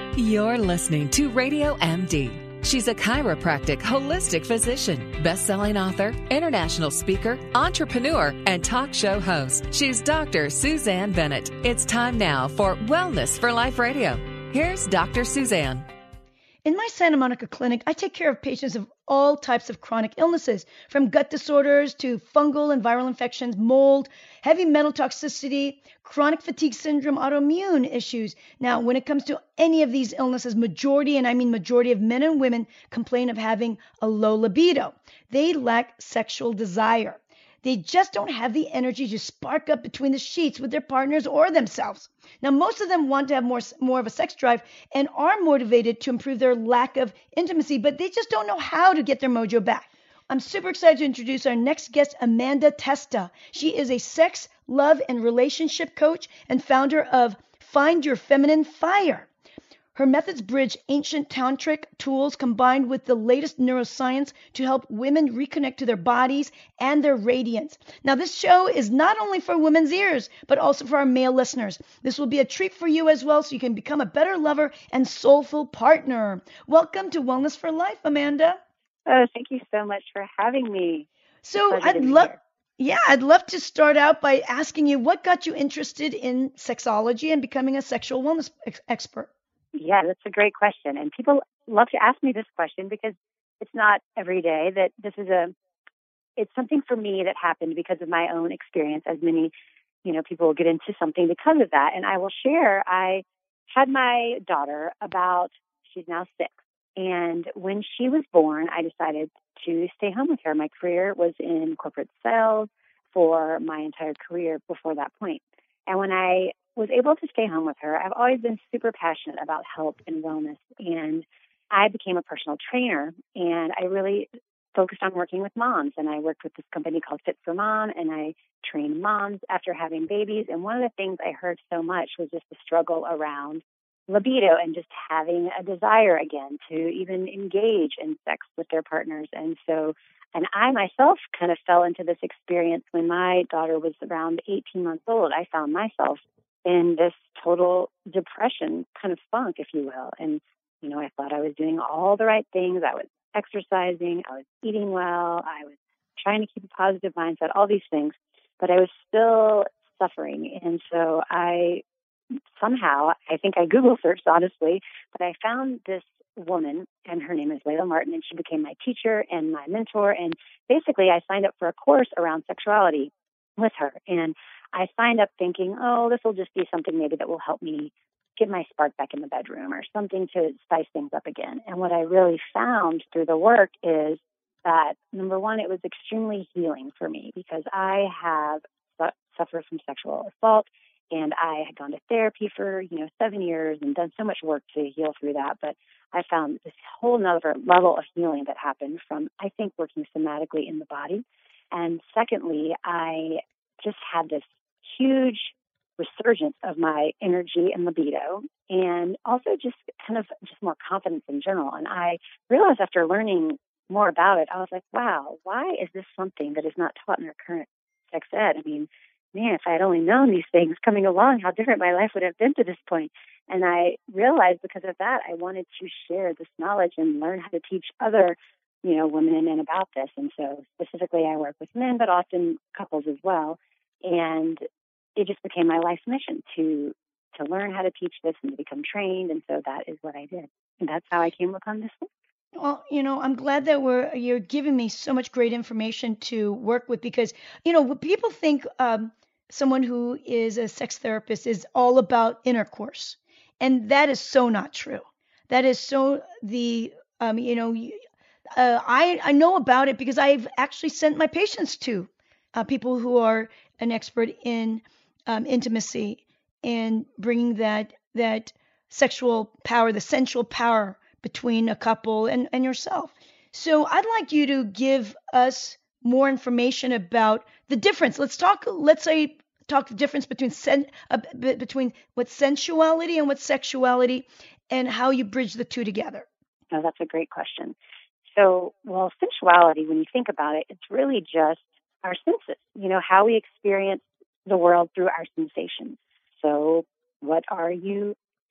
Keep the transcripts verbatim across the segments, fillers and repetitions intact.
You're listening to Radio M D. She's a chiropractic holistic physician, best-selling author, international speaker, entrepreneur, and talk show host. She's Doctor Suzanne Bennett. It's time now for Wellness for Life Radio. Here's Doctor Suzanne. In my Santa Monica clinic, I take care of patients of all types of chronic illnesses, from gut disorders to fungal and viral infections, mold, heavy metal toxicity, chronic fatigue syndrome, autoimmune issues. Now, when it comes to any of these illnesses, majority, and I mean majority of men and women, complain of having a low libido. They lack sexual desire. They just don't have the energy to spark up between the sheets with their partners or themselves. Now, most of them want to have more, more of a sex drive and are motivated to improve their lack of intimacy, but they just don't know how to get their mojo back. I'm super excited to introduce our next guest, Amanda Testa. She is a sex, love, and relationship coach and founder of Find Your Feminine Fire. Her methods bridge ancient tantric tools combined with the latest neuroscience to help women reconnect to their bodies and their radiance. Now, this show is not only for women's ears, but also for our male listeners. This will be a treat for you as well, so you can become a better lover and soulful partner. Welcome to Wellness for Life, Amanda. Oh, thank you so much for having me. So I'd love, yeah, I'd love to start out by asking you what got you interested in sexology and becoming a sexual wellness ex- expert. Yeah, that's a great question. And people love to ask me this question because it's not every day that this is a, it's something for me that happened because of my own experience, as many, you know, people will get into something because of that. And I will share, I had my daughter about, she's now six. And when she was born, I decided to stay home with her. My career was in corporate sales for my entire career before that point. And when I was able to stay home with her, I've always been super passionate about health and wellness. And I became a personal trainer, and I really focused on working with moms. And I worked with this company called Fit for Mom, and I trained moms after having babies. And one of the things I heard so much was just the struggle around libido and just having a desire again to even engage in sex with their partners. And so, and I myself kind of fell into this experience when my daughter was around eighteen months old. I found myself in this total depression kind of funk, if you will. And, you know, I thought I was doing all the right things. I was exercising, I was eating well, I was trying to keep a positive mindset, all these things, but I was still suffering. And so I somehow, I think I Google searched, honestly, but I found this woman, and her name is Layla Martin, and she became my teacher and my mentor. And basically, I signed up for a course around sexuality with her. And I signed up thinking, oh, this will just be something maybe that will help me get my spark back in the bedroom or something to spice things up again. And what I really found through the work is that, number one, it was extremely healing for me because I have su- suffered from sexual assault, and I had gone to therapy for, you know, seven years and done so much work to heal through that. But I found this whole nother level of healing that happened from, I think, working somatically in the body. And secondly, I just had this huge resurgence of my energy and libido, and also just kind of just more confidence in general. And I realized after learning more about it, I was like, wow, why is this something that is not taught in our current sex ed? I mean, man, if I had only known these things coming along, how different my life would have been to this point. And I realized because of that, I wanted to share this knowledge and learn how to teach other, you know, women and men about this. And so specifically, I work with men, but often couples as well. And it just became my life's mission to to learn how to teach this and to become trained. And so that is what I did. And that's how I came upon this book. Well, you know, I'm glad that we're you're giving me so much great information to work with because, you know, people think um, someone who is a sex therapist is all about intercourse. And that is so not true. That is so the, um, you know, uh, I, I know about it because I've actually sent my patients to uh, people who are an expert in um, intimacy and bringing that that sexual power, the sensual power between a couple and, and yourself. So I'd like you to give us more information about the difference. Let's talk, let's say, talk the difference between sen, uh, b- between what's sensuality and what's sexuality and how you bridge the two together. Oh, that's a great question. So, well, sensuality, when you think about it, it's really just our senses, you know, how we experience the world through our sensations. So what are you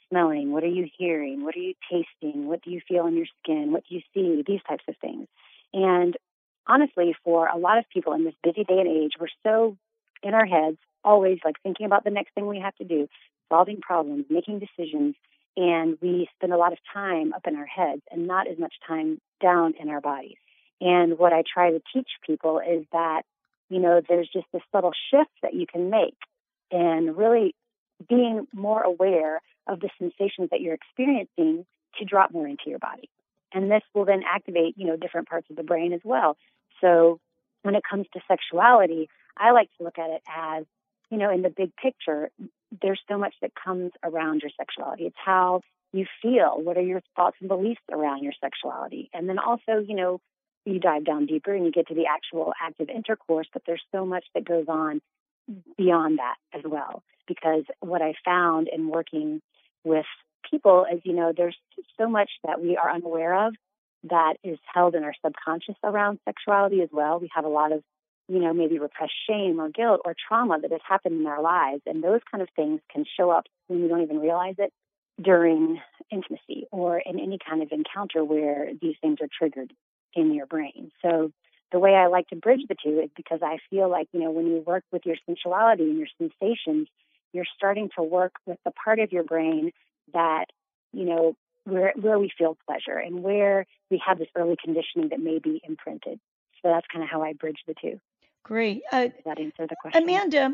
smelling? What are you hearing? What are you tasting? What do you feel in your skin? What do you see? These types of things. And honestly, for a lot of people in this busy day and age, we're so in our heads, always like thinking about the next thing we have to do, solving problems, making decisions, and we spend a lot of time up in our heads and not as much time down in our bodies. And what I try to teach people is that, you know, there's just this subtle shift that you can make and really being more aware of the sensations that you're experiencing to drop more into your body. And this will then activate, you know, different parts of the brain as well. So when it comes to sexuality, I like to look at it as, you know, in the big picture, there's so much that comes around your sexuality. It's how you feel. What are your thoughts and beliefs around your sexuality? And then also, you know, you dive down deeper and you get to the actual active intercourse, but there's so much that goes on beyond that as well. Because what I found in working with people is, you know, there's so much that we are unaware of that is held in our subconscious around sexuality as well. We have a lot of, you know, maybe repressed shame or guilt or trauma that has happened in our lives. And those kind of things can show up when we don't even realize it during intimacy or in any kind of encounter where these things are triggered in your brain. So the way I like to bridge the two is because I feel like, you know, when you work with your sensuality and your sensations, you're starting to work with the part of your brain that, you know, where where we feel pleasure and where we have this early conditioning that may be imprinted. So that's kind of how I bridge the two. Great. Uh, Does that answer the question? Amanda,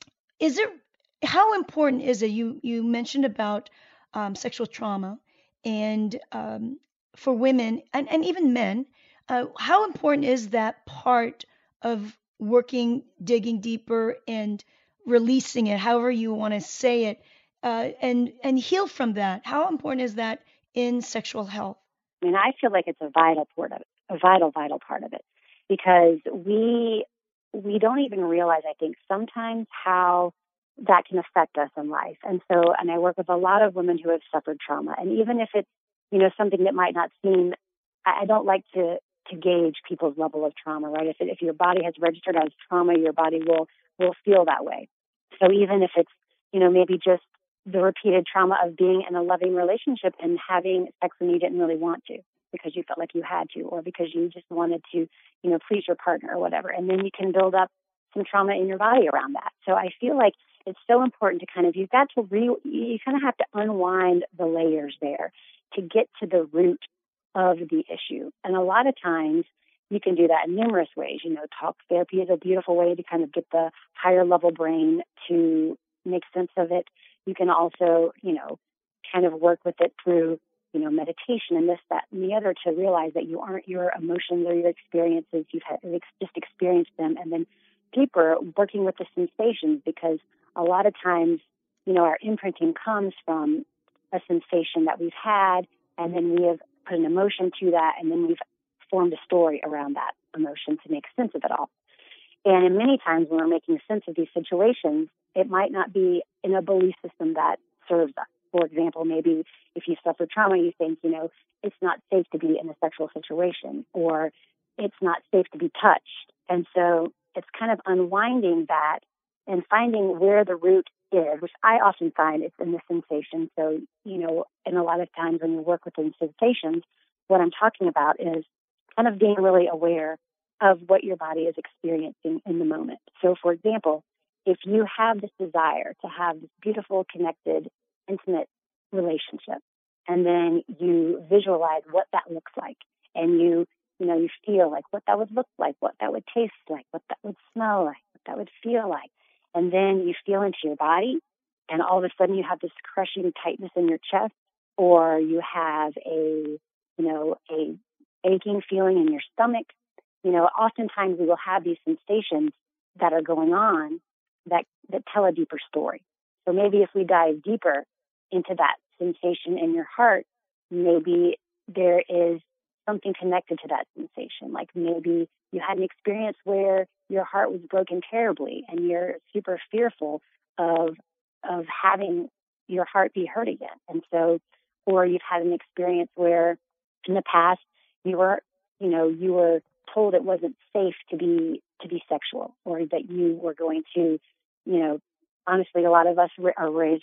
is it how important is it? You you mentioned about um, sexual trauma, and um, for women and, and even men, uh, how important is that part of working, digging deeper, and releasing it, however you want to say it, uh, and and heal from that? How important is that in sexual health? I mean, I feel like it's a vital part of it, a vital, vital part of it, because we we don't even realize, I think, sometimes how that can affect us in life. And so, and I work with a lot of women who have suffered trauma. And even if it's, you know, something that might not seem, I I don't like to, to gauge people's level of trauma, right? If it, if your body has registered as trauma, your body will, will feel that way. So even if it's, you know, maybe just the repeated trauma of being in a loving relationship and having sex when you didn't really want to, because you felt like you had to, or because you just wanted to, you know, please your partner or whatever. And then you can build up some trauma in your body around that. So I feel like it's so important to kind of, you've got to re, you kind of have to unwind the layers there to get to the root of the issue. And a lot of times you can do that in numerous ways. You know, talk therapy is a beautiful way to kind of get the higher level brain to make sense of it. You can also, you know, kind of work with it through, you know, meditation and this, that, and the other to realize that you aren't your emotions or your experiences. You've had, just experienced them. And then deeper, working with the sensations, because a lot of times, you know, our imprinting comes from a sensation that we've had, and then we have put an emotion to that, and then we've formed a story around that emotion to make sense of it all. And in many times when we're making sense of these situations, it might not be in a belief system that serves us. For example, maybe if you suffer trauma, you think, you know, it's not safe to be in a sexual situation, or it's not safe to be touched. And so it's kind of unwinding that and finding where the root is, which I often find it's in the sensation. So, you know, and a lot of times when you work with the sensations, what I'm talking about is kind of being really aware of what your body is experiencing in the moment. So, for example, if you have this desire to have this beautiful, connected, intimate relationship, and then you visualize what that looks like, and you, you know, you feel like what that would look like, what that would taste like, what that would smell like, what that would feel like, and then you feel into your body, and all of a sudden you have this crushing tightness in your chest, or you have a, you know, a aching feeling in your stomach. You know, oftentimes we will have these sensations that are going on that, that tell a deeper story. So maybe if we dive deeper into that sensation in your heart, maybe there is something connected to that sensation. Like maybe you had an experience where your heart was broken terribly and you're super fearful of of having your heart be hurt again. And so, or you've had an experience where in the past you were, you know, you were told it wasn't safe to be to be sexual, or that you were going to, you know, honestly, a lot of us are raised with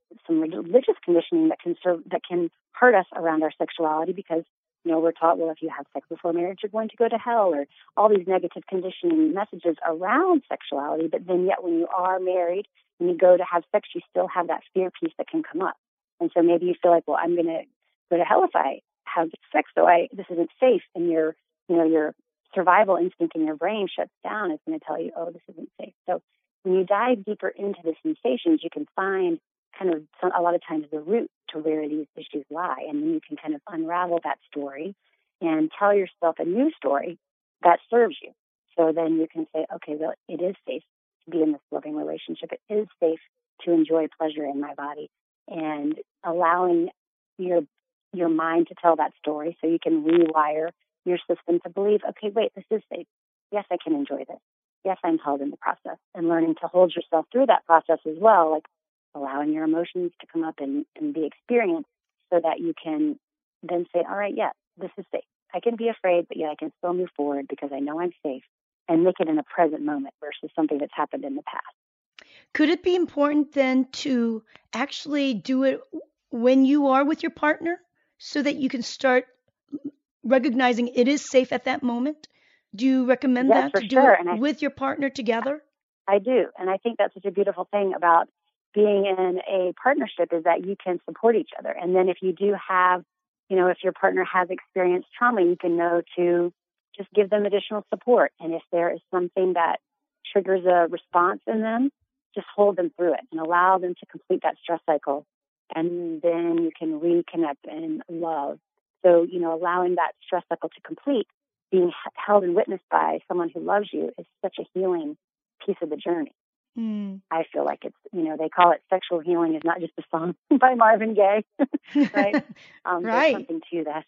some religious conditioning that can serve, that can hurt us around our sexuality because, you know, we're taught, well, if you have sex before marriage, you're going to go to hell, or all these negative conditioning messages around sexuality. But then yet when you are married and you go to have sex, you still have that fear piece that can come up. And so maybe you feel like, well, I'm going to go to hell if I have sex, so I, this isn't safe. And your, you know, your survival instinct in your brain shuts down. It's going to tell you, oh, this isn't safe. So when you dive deeper into the sensations, you can find kind of some, a lot of times the root to where these issues lie. And then you can kind of unravel that story and tell yourself a new story that serves you. So then you can say, okay, well, it is safe to be in this loving relationship. It is safe to enjoy pleasure in my body, and allowing your your mind to tell that story so you can rewire your system to believe, okay, wait, this is safe. Yes, I can enjoy this. Yes, I'm held in the process, and learning to hold yourself through that process as well, like allowing your emotions to come up and, and be experienced so that you can then say, all right, yeah, this is safe. I can be afraid, but yeah, I can still move forward because I know I'm safe, and make it in a present moment versus something that's happened in the past. Could it be important then to actually do it when you are with your partner so that you can start recognizing it is safe at that moment? Do you recommend Yes, that for to do sure. it And I, with your partner together? I do. And I think that's such a beautiful thing about being in a partnership is that you can support each other. And then if you do have, you know, if your partner has experienced trauma, you can know to just give them additional support. And if there is something that triggers a response in them, just hold them through it and allow them to complete that stress cycle. And then you can reconnect and love. So, you know, allowing that stress cycle to complete, being held and witnessed by someone who loves you is such a healing piece of the journey. Mm. I feel like it's, you know, they call it sexual healing is not just a song by Marvin Gaye, right? Um, right. There's something to that.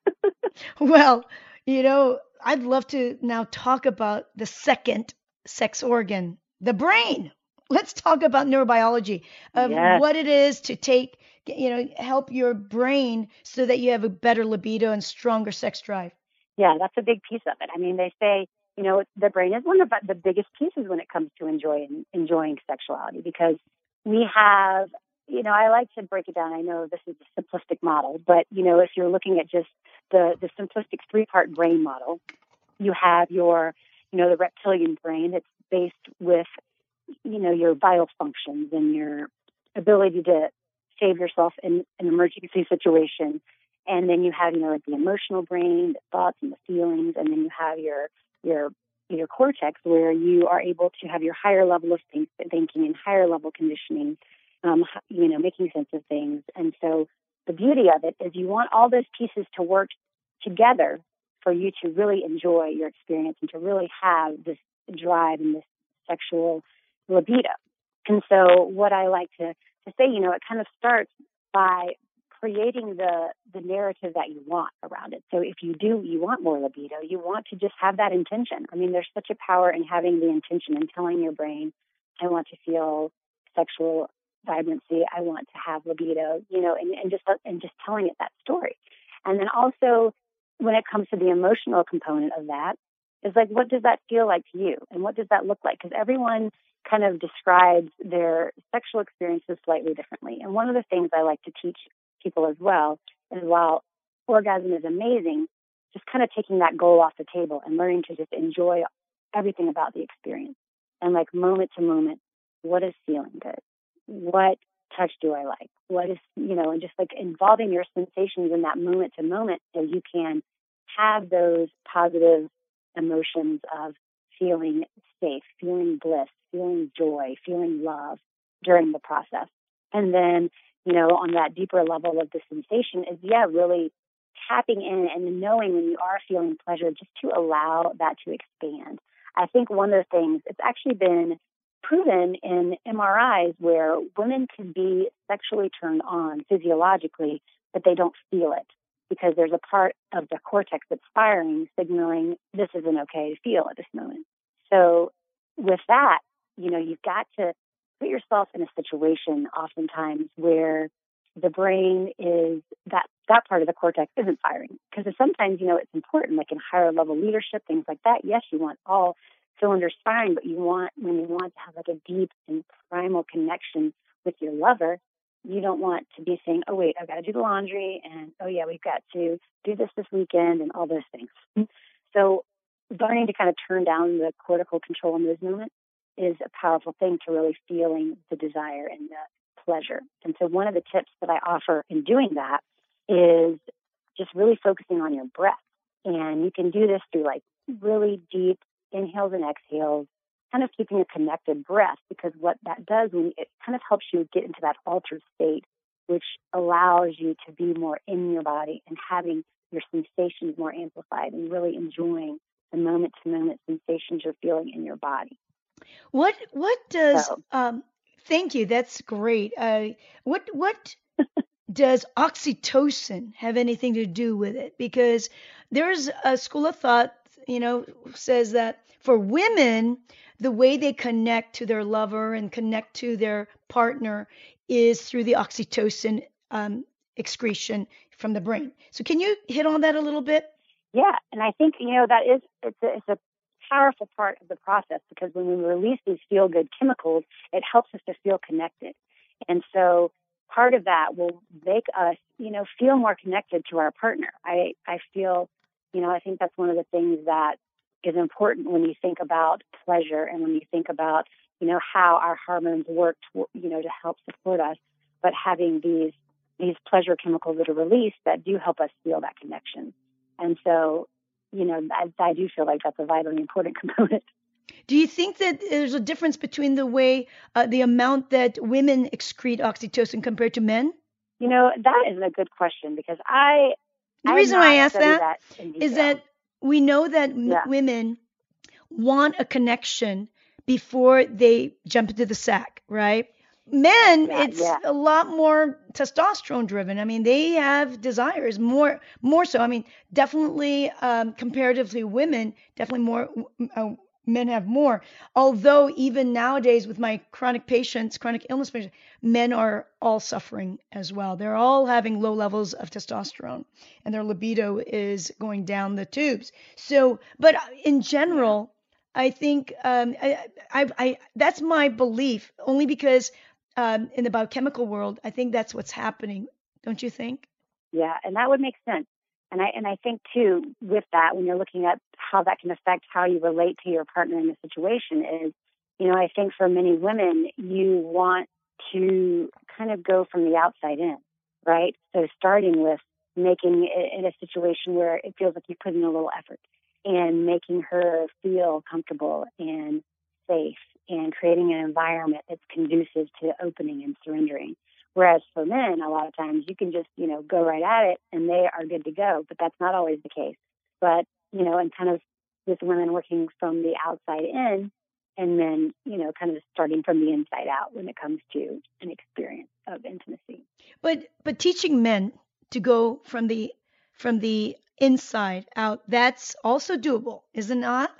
Well, you know, I'd love to now talk about the second sex organ, the brain. Let's talk about neurobiology of Yes. what it is to take, you know, help your brain so that you have a better libido and stronger sex drive. Yeah, that's a big piece of it. I mean, they say, you know, the brain is one of the biggest pieces when it comes to enjoying enjoying sexuality because we have, you know, I like to break it down. I know this is a simplistic model, but, you know, if you're looking at just the, the simplistic three-part brain model, you have your, you know, the reptilian brain that's based with, you know, your vital functions and your ability to save yourself in an emergency situation. And then you have, you know, like the emotional brain, the thoughts and the feelings, and then you have your your your cortex where you are able to have your higher level of think, thinking and higher level conditioning, um, you know, making sense of things. And so the beauty of it is you want all those pieces to work together for you to really enjoy your experience and to really have this drive and this sexual libido. And so what I like to, to say, you know, it kind of starts by creating the, the narrative that you want around it. So if you do, you want more libido, you want to just have that intention. I mean, there's such a power in having the intention and telling your brain, I want to feel sexual vibrancy, I want to have libido, you know, and, and just and just telling it that story. And then also when it comes to the emotional component of that, is like, what does that feel like to you? And what does that look like? Because everyone kind of describes their sexual experiences slightly differently. And one of the things I like to teach people as well is while orgasm is amazing, just kind of taking that goal off the table and learning to just enjoy everything about the experience. And like moment to moment, what is feeling good? What touch do I like? What is, you know, and just like involving your sensations in that moment to moment so you can have those positive emotions of feeling safe, feeling bliss, feeling joy, feeling love during the process. And then, you know, on that deeper level of the sensation is, yeah, really tapping in and knowing when you are feeling pleasure, just to allow that to expand. I think one of the things, it's actually been proven in M R Is where women can be sexually turned on physiologically, but they don't feel it because there's a part of the cortex that's firing, signaling this isn't okay to feel at this moment. So with that, you know, you've got to put yourself in a situation oftentimes where the brain is, that, that part of the cortex isn't firing. Because sometimes, you know, it's important, like in higher level leadership, things like that. Yes, you want all cylinders firing, but you want, when you want to have like a deep and primal connection with your lover, You don't want to be saying, oh, wait, I've got to do the laundry, and, oh, yeah, we've got to do this this weekend, and all those things. So learning to kind of turn down the cortical control in those moments is a powerful thing to really feeling the desire and the pleasure. And so one of the tips that I offer in doing that is just really focusing on your breath. And you can do this through like really deep inhales and exhales, kind of keeping a connected breath, because what that does, when it kind of helps you get into that altered state, which allows you to be more in your body and having your sensations more amplified and really enjoying the moment-to-moment sensations you're feeling in your body. What what does So, um thank you, that's great. Uh what what does oxytocin have anything to do with it? Because there's a school of thought, you know, says that for women, the way they connect to their lover and connect to their partner is through the oxytocin um, excretion from the brain. So can you hit on that a little bit? yeah, and I think, you know, that is, it's a, it's a powerful part of the process, because when we release these feel-good chemicals, it helps us to feel connected. And so part of that will make us, you know, feel more connected to our partner. I, I feel, you know, I think that's one of the things that is important when you think about pleasure and when you think about, you know, how our hormones work, to, you know, to help support us, but having these, these pleasure chemicals that are released that do help us feel that connection. And so, you know, I, I do feel like that's a vitally important component. Do you think that there's a difference between the way, uh, the amount that women excrete oxytocin compared to men? You know, that is a good question, because I, The I have reason not I ask studied that that in is detail. that we know that m- Yeah. women want a connection before they jump into the sack, right? Men, Yeah, it's yeah. a lot more testosterone driven. I mean, they have desires more, more so. I mean, definitely, um, comparatively, women definitely more. Uh, men have more. Although even nowadays, with my chronic patients, chronic illness patients, men are all suffering as well. They're all having low levels of testosterone, and their libido is going down the tubes. So, but in general, I think um, I, I, I, that's my belief, only because um, in the biochemical world, I think that's what's happening. Don't you think? Yeah, and that would make sense. And I and I think too, with that, when you're looking at how that can affect how you relate to your partner in the situation, is, you know, I think for many women, you want to kind of go from the outside in, right? So starting with making it in a situation where it feels like you put in a little effort, and making her feel comfortable and safe, and creating an environment that's conducive to opening and surrendering. Whereas for men, a lot of times you can just, you know, go right at it and they are good to go, but that's not always the case. But, you know, and kind of with women working from the outside in, and then, you know, kind of starting from the inside out when it comes to an experience of intimacy. But but teaching men to go from the from the inside out, that's also doable, is it not?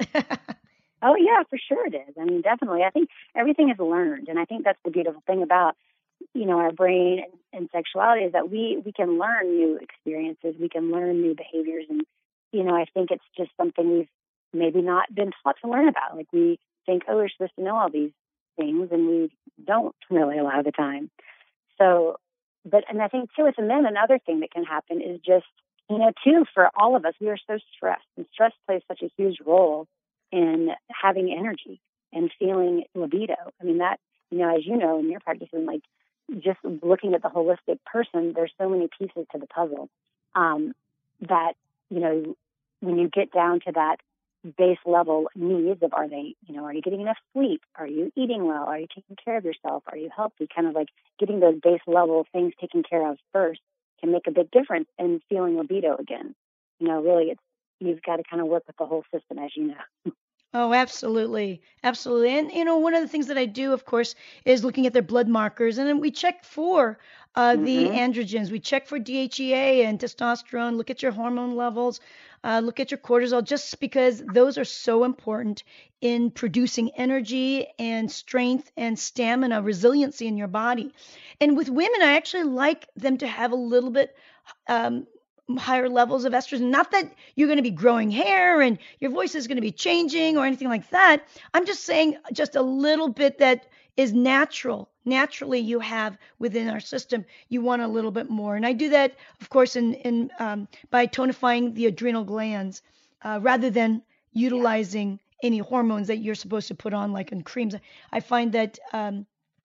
Oh, yeah, for sure it is. I mean, definitely. I think everything is learned. And I think that's the beautiful thing about, you know, our brain and, and sexuality, is that we, we can learn new experiences. We can learn new behaviors. And, you know, I think it's just something we've maybe not been taught to learn about. Like, we think, oh, we're supposed to know all these things, and we don't really a lot of the time. So, but, and I think too, with the men, another thing that can happen is just, you know, too, for all of us, we are so stressed, and stress plays such a huge role in having energy and feeling libido. I mean, that, you know, as you know, in your practice, and like just looking at the holistic person, there's so many pieces to the puzzle um, that, you know, when you get down to that base level needs of, are they, you know, are you getting enough sleep? Are you eating well? Are you taking care of yourself? Are you healthy? Kind of like getting those base level things taken care of first can make a big difference in feeling libido again. You know, really, it's, you've got to kind of work with the whole system, as you know. Oh, absolutely. Absolutely. And, you know, one of the things that I do, of course, is looking at their blood markers. And then we check for uh, the Mm-hmm. androgens. We check for D H E A and testosterone, look at your hormone levels, uh, look at your cortisol, just because those are so important in producing energy and strength and stamina, resiliency in your body. And with women, I actually like them to have a little bit um, higher levels of estrogen. Not that you're going to be growing hair and your voice is going to be changing or anything like that. I'm just saying just a little bit that is natural. Naturally, you have within our system, you want a little bit more. And I do that, of course, in, in um, by tonifying the adrenal glands uh, rather than utilizing any hormones that you're supposed to put on, like in creams. I find that um,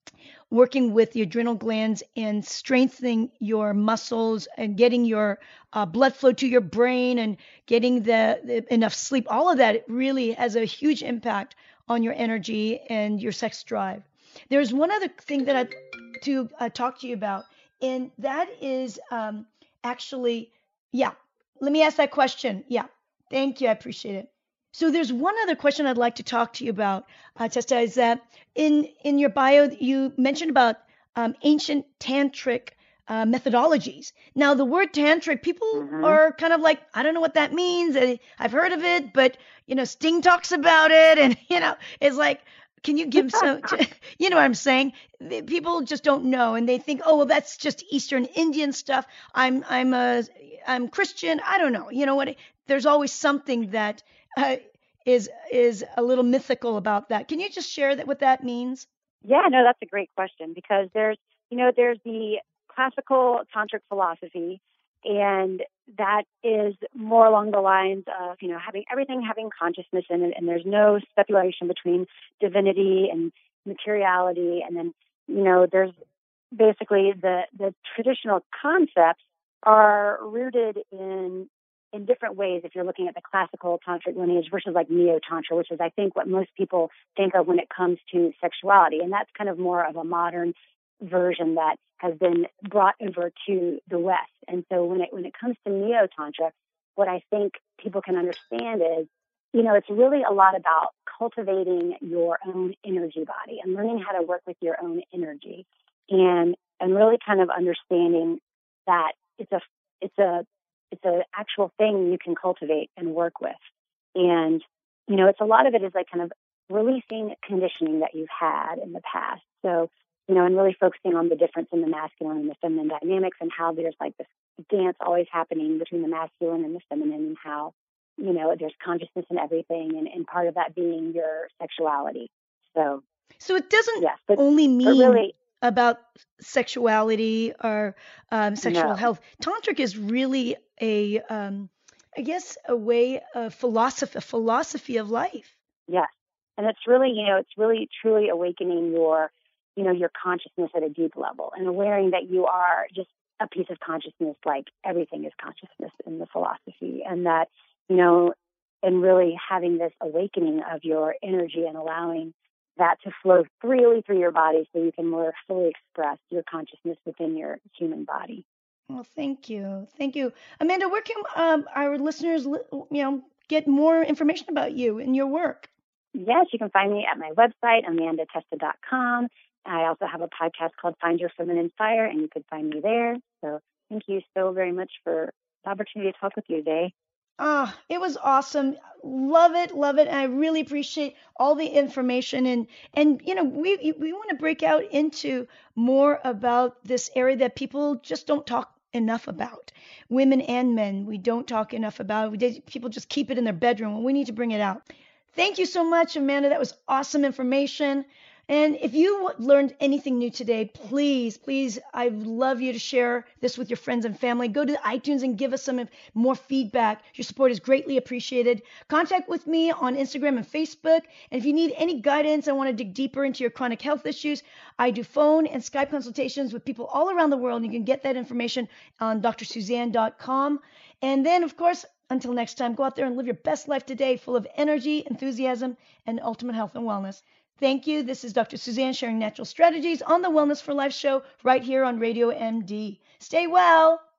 working with the adrenal glands and strengthening your muscles and getting your uh, blood flow to your brain and getting the, the enough sleep, all of that really has a huge impact on your energy and your sex drive. There's one other thing that I to uh, talk to you about, and that is um, actually, yeah. Let me ask that question. Yeah, thank you. I appreciate it. So there's one other question I'd like to talk to you about, uh, Testa, is that in in your bio you mentioned about um, ancient tantric uh, methodologies. Now the word tantric, people mm-hmm. are kind of like, I don't know what that means. I've heard of it, but you know, Sting talks about it, and you know, it's like, can you give some, you know what I'm saying? People just don't know, and they think, oh, well, that's just Eastern Indian stuff. I'm I'm a I'm Christian. I don't know. You know what? There's always something that uh, is is a little mythical about that. Can you just share that what that means? Yeah, no, that's a great question, because there's you know there's the classical tantric philosophy, and that is more along the lines of, you know, having everything having consciousness in it, and there's no separation between divinity and materiality. And then, you know, there's basically the, the traditional concepts are rooted in in different ways if you're looking at the classical tantric lineage versus like neo-tantra, which is, I think, what most people think of when it comes to sexuality. And that's kind of more of a modern version that has been brought over to the West. And so when it when it comes to neo-tantra, what I think people can understand is, you know, it's really a lot about cultivating your own energy body and learning how to work with your own energy, and and really kind of understanding that it's a it's a it's a actual thing you can cultivate and work with. And, you know, it's a lot of it is like kind of releasing conditioning that you've had in the past. So, you know, and really focusing on the difference in the masculine and the feminine dynamics, and how there's like this dance always happening between the masculine and the feminine, and how, you know, there's consciousness in everything, and, and part of that being your sexuality. So, so it doesn't yes, but, only mean really, about sexuality or um, sexual no. health. Tantric is really a, um, I guess, a way of philosophy, a philosophy of life. Yes, and it's really, you know, it's really truly awakening your you know, your consciousness at a deep level, and awareing that you are just a piece of consciousness, like everything is consciousness in the philosophy. And that, you know, and really having this awakening of your energy and allowing that to flow freely through your body so you can more fully express your consciousness within your human body. Well, thank you. Thank you. Amanda, where can um, our listeners, you know, get more information about you and your work? Yes, you can find me at my website, amanda testa dot com. I also have a podcast called Find Your Feminine Fire, and you could find me there. So thank you so very much for the opportunity to talk with you today. Ah, it was awesome. Love it, love it. And I really appreciate all the information. And, and you know, we we want to break out into more about this area that people just don't talk enough about. Women and men, we don't talk enough about. We, people just keep it in their bedroom. Well, we need to bring it out. Thank you so much, Amanda. That was awesome information. And if you learned anything new today, please, please, I'd love you to share this with your friends and family. Go to iTunes and give us some more feedback. Your support is greatly appreciated. Contact with me on Instagram and Facebook. And if you need any guidance and want to dig deeper into your chronic health issues, I do phone and Skype consultations with people all around the world. And you can get that information on d r suzanne dot com. And then, of course, until next time, go out there and live your best life today, full of energy, enthusiasm, and ultimate health and wellness. Thank you. This is Doctor Suzanne sharing natural strategies on the Wellness for Life show right here on Radio M D. Stay well.